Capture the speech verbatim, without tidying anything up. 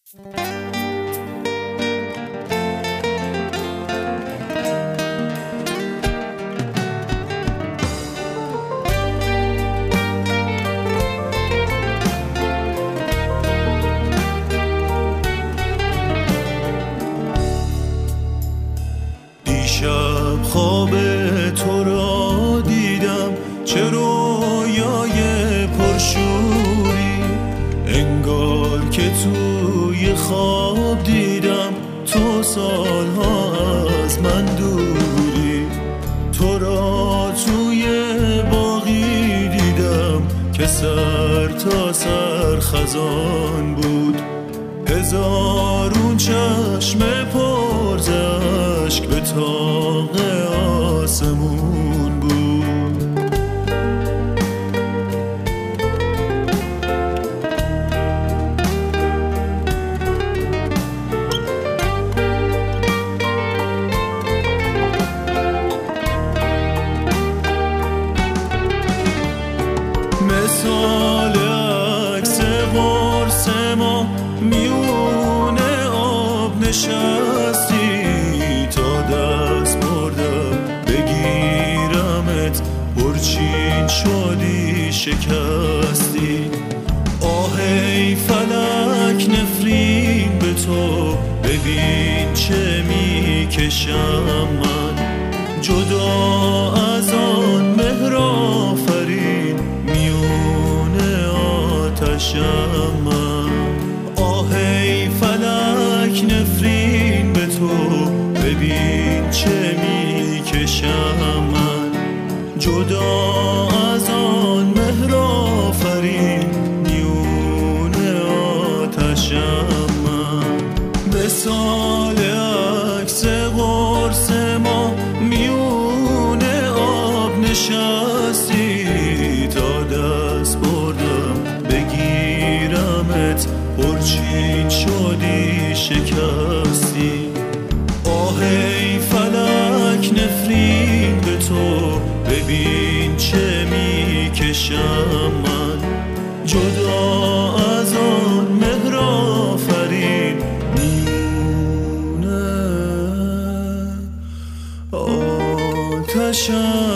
دیشب خواب تو را دیدم، چه رویای پرشوری، انگار که توی خواب دیدم تو سالها از من دوری. تو را توی باغی دیدم که سر تا سر خزان بود، هزارون چشم پر ز اشک به طاق آسمون بود. مثال عکس قرص ما میون آب نشستی، تا دست بردم بگیرمت پرچین شدی شکستی. آه ای فلک نفرین به تو، ببین چه میکشم من، جدا از آن مهر آفرین میون آتشم من. آه ای فلک نفرین به تو، ببین چه میکشم من، جدا از آن مهر آفرین میون آتشم من. به سال عکس قرص ما میون آب نشستی، تا دست بردم بگیرمت پرچین شدی شکستی. آه ای فلک نفرین به تو، ببین چه میکشم من، جدا از آن مهر آفرین میونه آتشم.